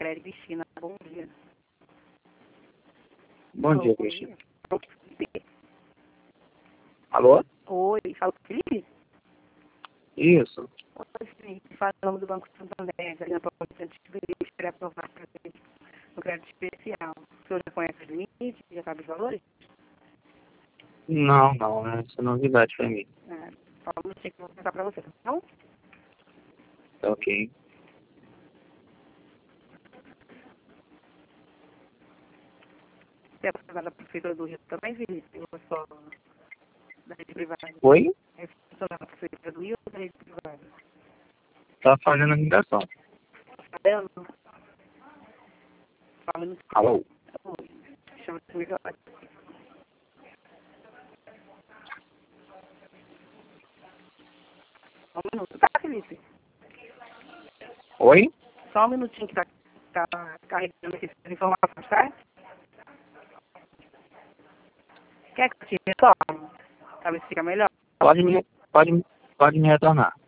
Sicredi, Cristina. Bom dia. Bom Alô, dia, bom Cristina. dia. Alô? Oi, fala com o Felipe? Isso. Oi, Felipe. Fala o nome do Banco Santander, ali na Paulista de Felipe, para aprovar para ele no crédito especial. O senhor já conhece os limites? Já sabe os valores? Não, essa é novidade pra mim. Só um minutinho que eu vou passar para você, tá bom? Tá ok. Você é funcionário da Prefeitura do Rio também, Felipe? Ou só da rede privada? Oi? É funcionário da Prefeitura do Rio ou da rede privada? Tá fazendo a ligação. Tá vendo? Só um minutinho. Alô? Oi. Chama de microfone. Só um minuto, tá, Felipe? Oi? Só um minutinho que tá carregando aqui as informações, tá? Quer que eu te retorne? Talvez fica melhor. Pode me retornar.